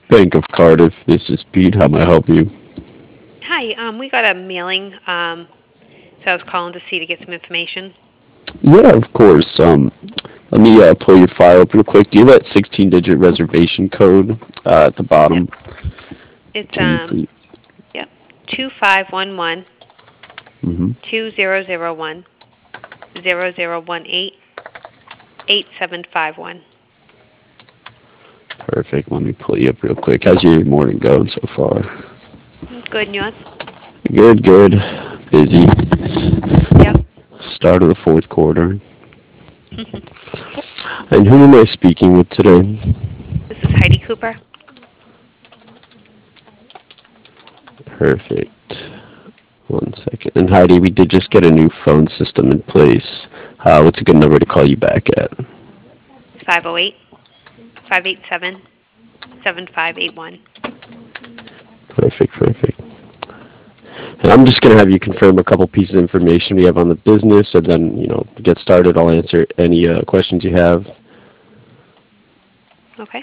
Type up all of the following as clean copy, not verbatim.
Bank of Cardiff. This is Pete. How may I help you? Hi, we got a mailing, so I was calling to see to get some information. Yeah, of course. Let me pull your file up real quick. Do you have that 16-digit reservation code at the Yep. bottom? It's Can you please? yep, 2511 Hmm. 2001 0018 8751. Perfect. Let me pull you up real quick. How's your morning going so far? Good, and yours? Good, good. Busy. Yep. Start of the fourth quarter. And who am I speaking with today? This is Heidi Cooper. Perfect. One second. And Heidi, we did just get a new phone system in place. What's a good number to call you back at? 508 587 7581. Perfect, perfect. And I'm just going to have you confirm a couple pieces of information we have on the business, and then, to get started, I'll answer any questions you have. Okay.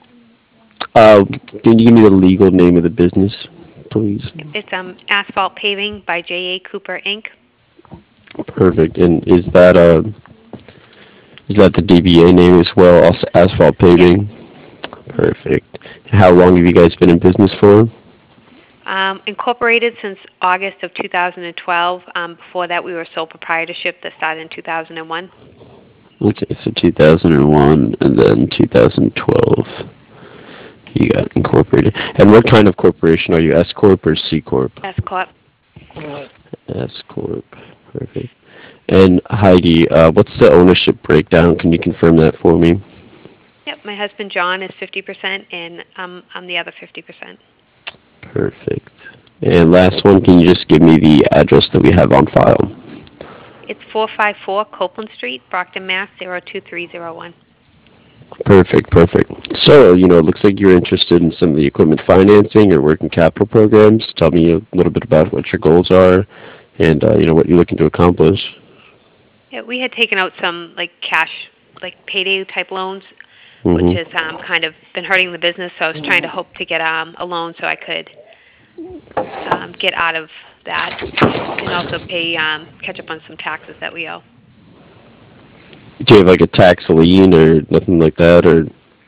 Can you give me the legal name of the business, please? It's Asphalt Paving by J.A. Cooper Inc. Perfect. And is that the DBA name as well? Also, Asphalt Yes. Paving. Hmm. Perfect. How long have you guys been in business for? Incorporated since August of 2012. Before that, we were a sole proprietorship that started in 2001. Okay, so 2001 and then 2012. You got incorporated. And what kind of corporation are you? S corp or C corp? S Corp. S corp. Perfect. And Heidi, what's the ownership breakdown? Can you confirm that for me? Yep, my husband John is 50% and I'm the other 50%. Perfect. And last one, can you just give me the address that we have on file? It's 454 Copeland Street, Brockton, Mass. 02301. Perfect, perfect. So, it looks like you're interested in some of the equipment financing or working capital programs. Tell me a little bit about what your goals are and, what you're looking to accomplish. Yeah, we had taken out some like cash, like payday type loans, which Mm-hmm. has kind of been hurting the business. So I was trying to hope to get a loan so I could get out of that and also pay catch up on some taxes that we owe. Do you have like a tax lien or nothing like that? Or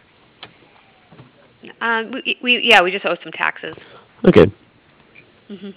We just owe some taxes. okay. Hmm.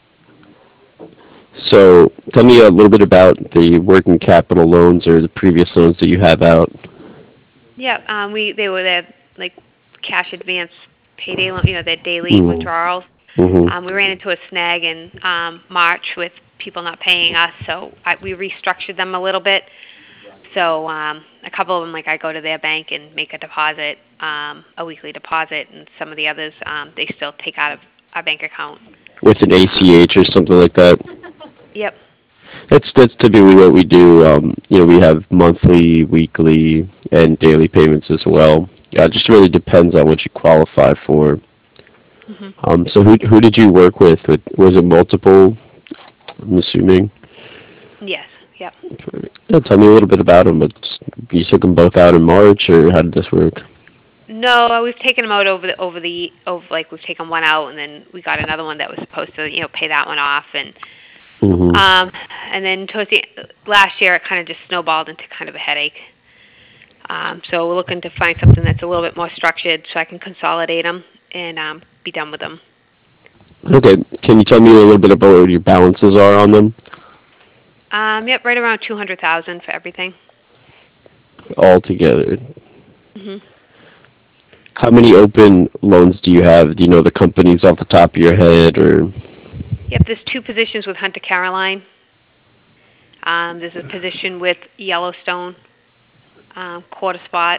So, tell me a little bit about the working capital loans or the previous loans that you have out. Yeah, we they were the like cash advance payday loan, their daily Mm-hmm. withdrawals. Mm-hmm. We ran into a snag in March with people not paying us, so we restructured them a little bit. So a couple of them, like I go to their bank and make a deposit, a weekly deposit, and some of the others they still take out of our bank account. With an ACH or something like that. Yep. That's typically what we do. We have monthly, weekly, and daily payments as well. It just really depends on what you qualify for. Hmm. So who did you work with? Was it multiple? I'm assuming. Yes. Yep. Yeah, tell me a little bit about them. But you took them both out in March, or how did this work? No, we've taken them out over like we've taken one out, and then we got another one that was supposed to pay that one off, Mm-hmm. um, and then towards the last year it kind of just snowballed into kind of a headache. So we're looking to find something that's a little bit more structured so I can consolidate them and be done with them. Okay. Can you tell me a little bit about what your balances are on them Yep, right around 200,000 for everything. all together? Hmm. How many open loans do you have? Do you know the companies off the top of your head, or Yep, there's two positions with Hunter Caroline. There's a position with Yellowstone, Quarter Spot,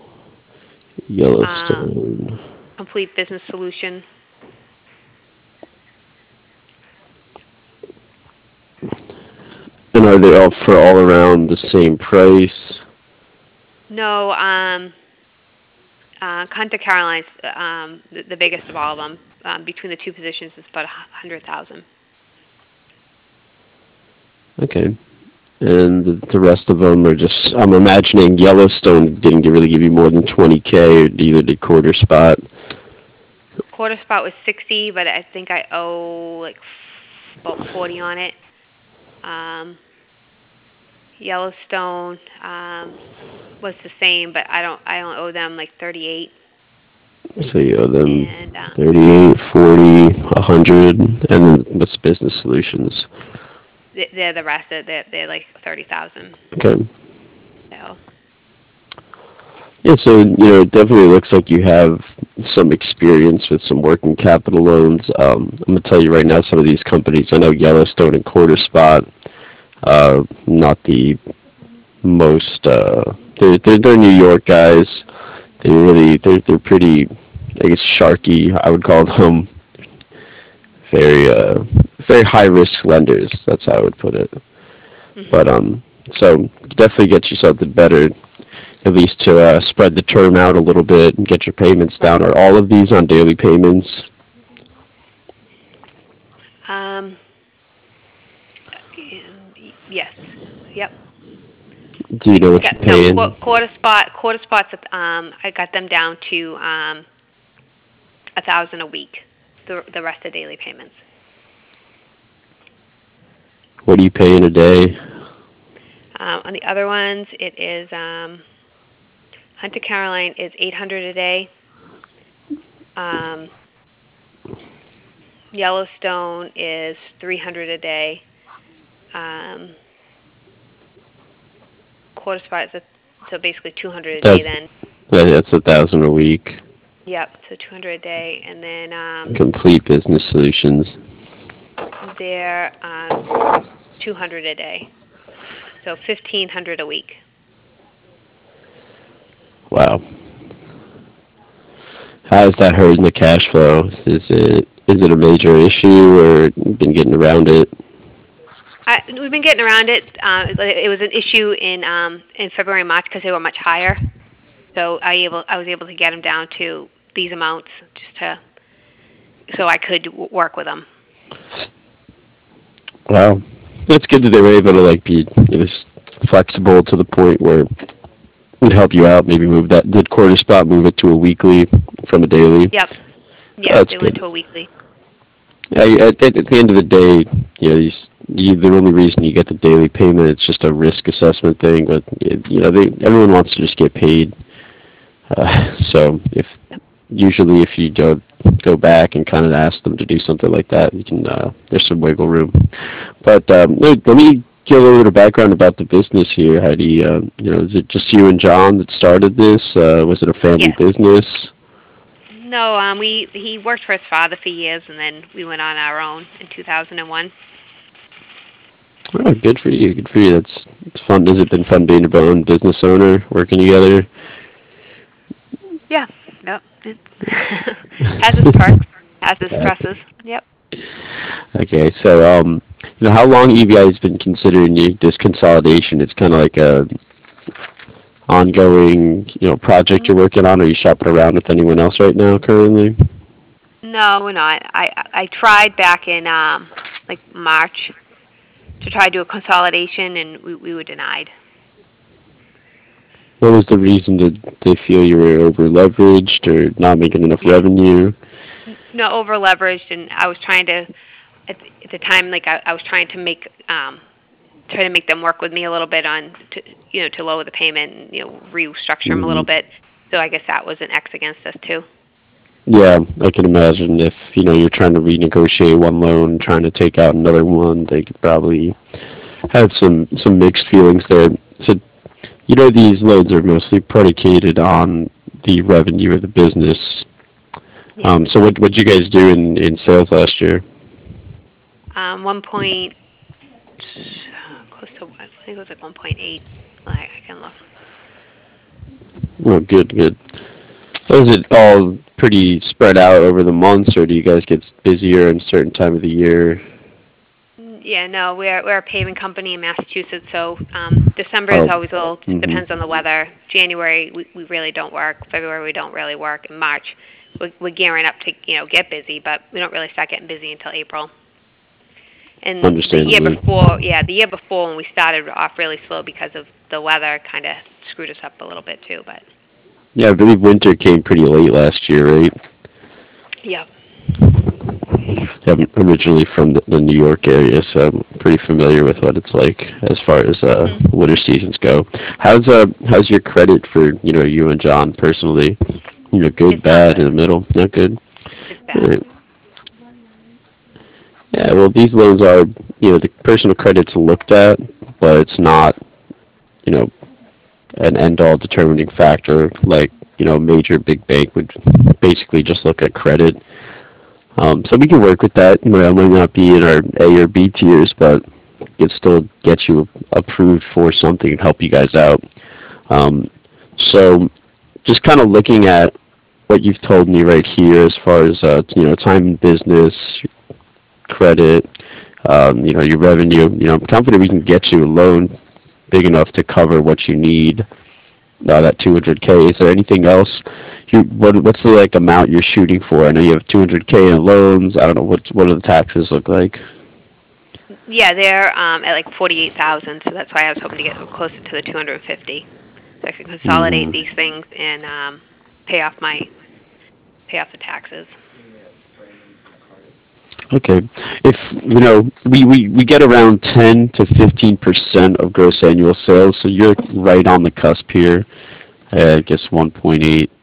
um, Yellowstone? Complete Business Solution. And are they all for all around the same price? No, Hunter Caroline's the biggest of all of them. Between the two positions, it's about 100,000. Okay. And the rest of them are just, I'm imagining Yellowstone didn't really give you more than 20K, or either did Quarter Spot. Quarter spot was 60, but I think I owe like about 40 on it. Um, Yellowstone was the same, but I don't owe them like 38. So you owe them And 38, 40, 100, and then what's business solutions? they're the rest of it. They're like 30,000. Okay. So Yeah, so it definitely looks like you have some experience with some working capital loans. I'm gonna tell you right now, some of these companies. I know Yellowstone and Quarter Spot, not the most. They're New York guys. They're pretty, I guess, sharky. I would call them very very high risk lenders. That's how I would put it. mhm. But so definitely get you something better, at least to spread the term out a little bit and get your payments down. Right. Are all of these on daily payments? Um, yes. Yep. Do you I know what got you're no paying? quarter spots. I got them down to 1,000 a week. The rest of daily payments. What are you paying a day? On the other ones, it is Hunter Caroline is 800 a day. Um, Yellowstone is 300 a day. Um, quarter spot is so basically 200 a day That, then. that's 1,000 a week. Yep, so 200 a day, and then Complete business solutions. they're 200 a day, so 1,500 a week. Wow. How's that hurting the cash flow? Is it a major issue or you've been getting around it? We've been getting around it. It was an issue in February, March because they were much higher. So I was able to get them down to these amounts just to so I could work with them. Wow. That's good that they were able to like be flexible to the point where it would help you out. Maybe move that did quarter spot, move it to a weekly from a daily. Yep, yep, That's they went good. to a weekly. At the end of the day, the only reason you get the daily payment, it's just a risk assessment thing. But everyone wants to just get paid. So Yep. if you go back and kind of ask them to do something like that, you can. There's some wiggle room. But let me get a little bit of background about the business here, Heidi. Is it just you and John that started this? Was it a family Yes. business? No, he worked for his father for years, and then we went on our own in 2001. Oh, good for you. Good for you. It's fun. Has it been fun being a own business owner, working together? Yeah. Yep. It has its perks, has its stresses. Yep. Okay, so how long have you guys been considering this consolidation? It's kind of like a ongoing, project you're Mm, working on. Are you shopping around with anyone else right now currently? no, we're not. I tried back in like March to try to do a consolidation, and we were denied. What was the reason? Did they feel you were over leveraged or not making enough Yeah. revenue? No, over leveraged, and I was trying to at the time like I was trying to try to make them work with me a little bit on to lower the payment and restructure them a little Hmm. bit. So I guess that was an X against us too. Yeah, I can imagine if you're trying to renegotiate one loan, trying to take out another one, they could probably have some mixed feelings there. So these loans are mostly predicated on the revenue of the business. Yeah. So what you guys do in sales last year? 1 point close to what? I think it was like 1.8. I can look. Oh, good, good. Is it all pretty spread out over the months, or do you guys get busier in a certain time of the year? Yeah, no, we're a paving company in Massachusetts, so December is Oh, always a little hmm. depends on the weather. January we really don't work. February we don't really work. In March we're gearing up to get busy, but we don't really start getting busy until April. And Understandably. the year before when we started off really slow because of the weather, kind of screwed us up a little bit too. But Yeah, I believe winter came pretty late last year, right? Yep. Yeah, I'm originally from the New York area, so I'm pretty familiar with what it's like as far as Mhm. winter seasons go. How's your credit for you and John personally? Good, It's not bad, good. in the middle, not good. It's All bad. right. Yeah, well, these loans are the personal credit's looked at, but it's not you know an end-all determining factor like a major big bank would basically just look at credit. So we can work with that. It might not be in our A or B tiers, but it still get you approved for something and help you guys out. Um, so just kind of looking at what you've told me right here as far as time in business, credit, your revenue. I'm confident we can get you a loan big enough to cover what you need. That 200K. Is there anything else? What's the amount you're shooting for? I know you have 200K in loans. I don't know what do the taxes look like. Yeah, they're at like 48,000, so that's why I was hoping to get closer to the 250, so I could consolidate Hmm. these things and pay off my pay off the taxes. Okay. If we get around 10 to 15% of gross annual sales, so you're right on the cusp here. I guess 1.8.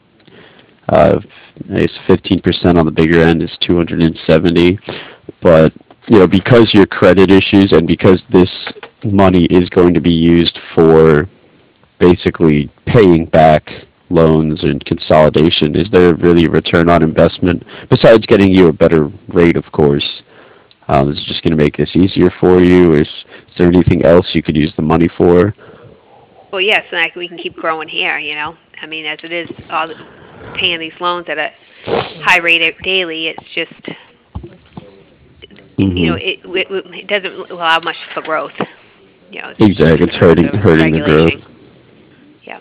I guess 15% on the bigger end is 270. But because your credit issues and because this money is going to be used for basically paying back loans and consolidation, is there really a return on investment besides getting you a better rate, of course? Is it just going to make this easier for you? Is there anything else you could use the money for? Well, yes, and we can keep growing here. I mean, as it is, paying these loans at a high rate daily, it's just Hmm. it doesn't allow much for growth. Exactly, Just it's because hurting of hurting the regulation. growth. Yeah.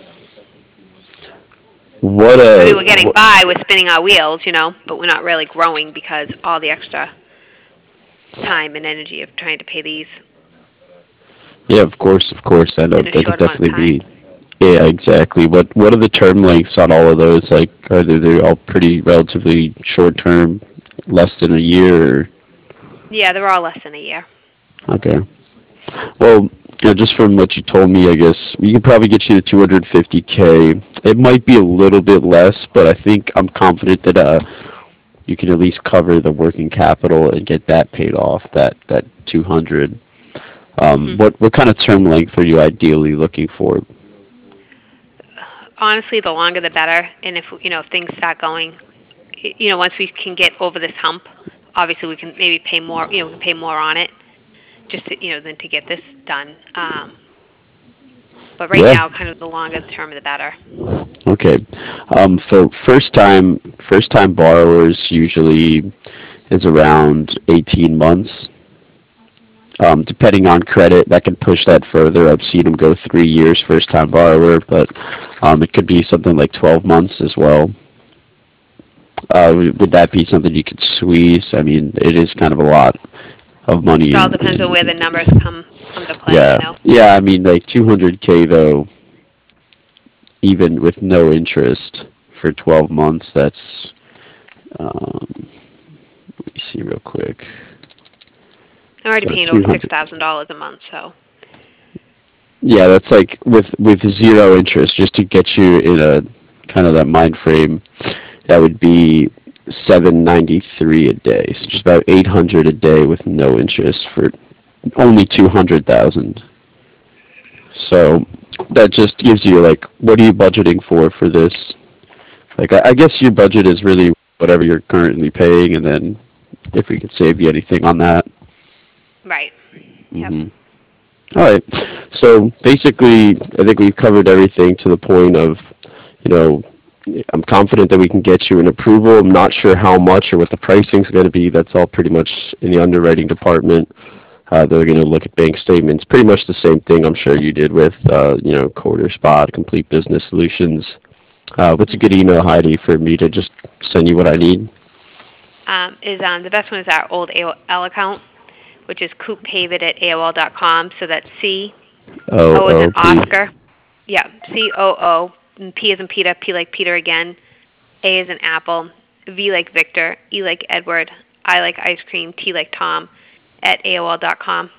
What I uh, mean, we're getting what, by, we're spinning our wheels, but we're not really growing because all the extra time and energy of trying to pay these yeah, of course, in a that could short amount of definitely time. be. Yeah, exactly. What are the term lengths on all of those? Like, are they all pretty relatively short term, less than a year? Or, Yeah, they're all less than a year. okay. Well, just from what you told me, I guess we could probably get you to 250K. It might be a little bit less, but I think I'm confident that you can at least cover the working capital and get that paid off. That 200. Hmm. What kind of term length are you ideally looking for? Honestly, the longer the better. And if things start going, once we can get over this hump, obviously we can maybe pay more. We can pay more on it just than to get this done. But right Yeah. now, kind of the longer the term, the better. Okay. For first time borrowers usually is around 18 months. Depending on credit, that can push that further. I've seen them go 3 years first time borrower, but it could be something like 12 months as well. Would that be something you could squeeze? I mean, it is kind of a lot of money It all in, depends on where the numbers come to play. yeah. Yeah, I mean like 200K though, even with no interest for 12 months, that's let me see real quick. I'm already So paying over six 200. thousand dollars a month, so Yeah, that's like with zero interest, just to get you in a kind of that mind frame. That would be 793 a day, so just about 800 a day with no interest for only 200,000. So that just gives you like, what are you budgeting for this? Like, I guess your budget is really whatever you're currently paying, and then if we could save you anything on that. right. Yep. Hmm. All right. So basically, I think we've covered everything to the point of, you know, I'm confident that we can get you an approval. I'm not sure how much or what the pricing's going to be. That's all pretty much in the underwriting department. They're going to look at bank statements, pretty much the same thing I'm sure you did with, Quarter Spot, Complete Business Solutions. What's a good Mhm. email, Heidi, for me to just send you what I need? Is the best one is our old AOL account, which is coophaven@aol.com. So that's O O is in O P. Oscar. Yeah, COO. P is in Peter. P like Peter again. A is in Apple. V like Victor, E like Edward, I like ice cream, T like Tom, at AOL.com.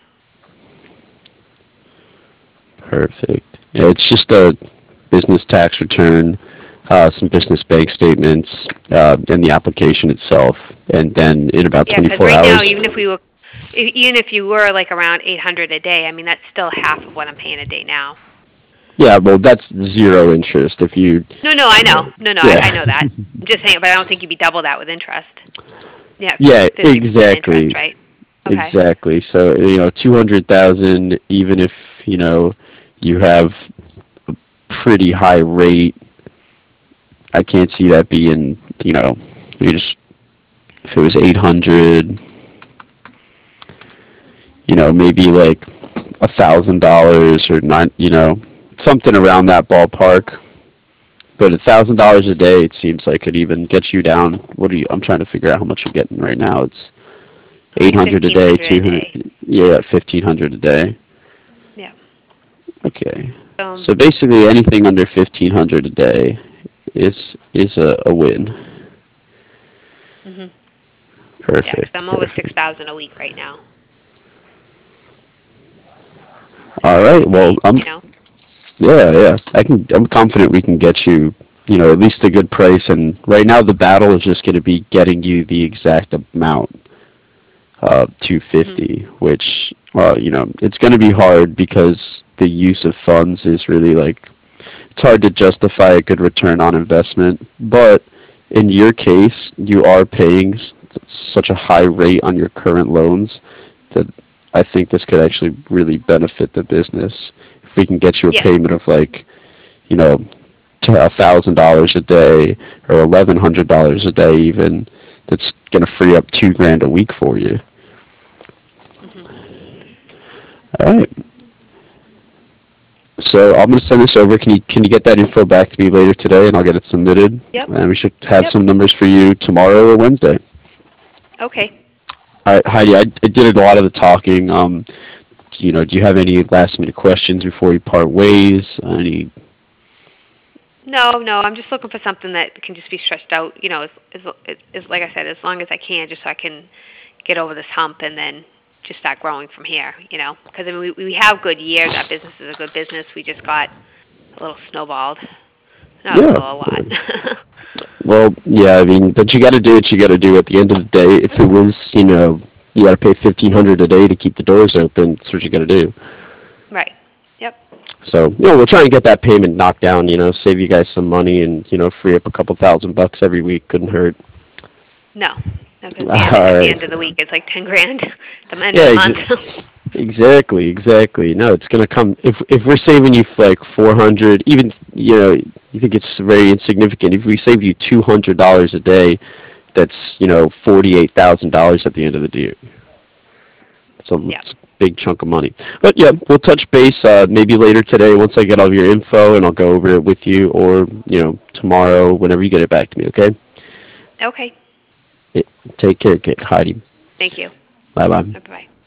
Perfect. Yeah, it's just a business tax return, some business bank statements, and the application itself. And then in about Yeah, because 24 right now, hours. even if you were like around 800 a day, I mean that's still half of what I'm paying a day now. Yeah, well, that's zero interest. If you, No, no, I know. No, no, I yeah, know that. I'm just saying, but I don't think you'd be double that with interest. Yeah, yeah, 50% interest, exactly, right? Okay. exactly. So 200,000, even if you have pretty high rate, I can't see that being, you just if it was 800, maybe like $1,000 or not, something around that ballpark. But $1,000 a day, it seems like could even get you down. What are you? I'm trying to figure out how much you're getting right now. It's Like 800 a day, 1,500 a 200. day. Yeah, 1,500 a day. Yeah. Okay. Um. So basically, anything under 1,500 a day is a win. Mhm. Yeah, because Perfect. I'm over Perfect. 6,000 a week right now. All right. Well, Insane, I'm you know. yeah, yeah. I'm confident we can get you, at least a good price. And right now, the battle is just going to be getting you the exact amount, Mhm. 250, which, it's going to be hard because the use of funds is really like it's hard to justify a good return on investment. But in your case, you are paying such a high rate on your current loans that I think this could actually really benefit the business if we can get you a Yeah. payment of like you know, to $1,000 a day or $1,100 a day even. That's gonna free up 2 grand a week for you. Mhm. All right. So I'm gonna send this over. Can you get that info back to me later today, and I'll get it submitted. Yep. And we should have Yep. some numbers for you tomorrow or Wednesday. Okay. All right, Heidi. I did a lot of the talking. Do you have any last minute questions before we part ways? Any? No, no, I'm just looking for something that can just be stretched out. As like I said, as long as I can, just so I can get over this hump and then just start growing from here. Because I mean, we have good years. Our business is a good business. We just got a little snowballed. Not a Yeah. little, a lot. Well, yeah, I mean, but you got to do what you got to do. At the end of the day, if it was, you got to pay 1,500 a day to keep the doors open. That's what you got to do. Right. Yep. So, we'll try and get that payment knocked down. Save you guys some money and free up a couple $1,000 every week. Couldn't hurt. No. No, because All at the right. end of the week, it's like 10 grand. The end of Yeah, the month. exactly, exactly. No, it's gonna come if we're saving you like 400, even you think it's very insignificant. If we save you $200 a day, that's $48,000 at the end of the year. Yeah. It's a big chunk of money. But yeah, we'll touch base maybe later today once I get all your info, and I'll go over it with you, or tomorrow whenever you get it back to me. Okay. Okay. Yeah, take care, Heidi. Thank you. Bye bye. Bye bye.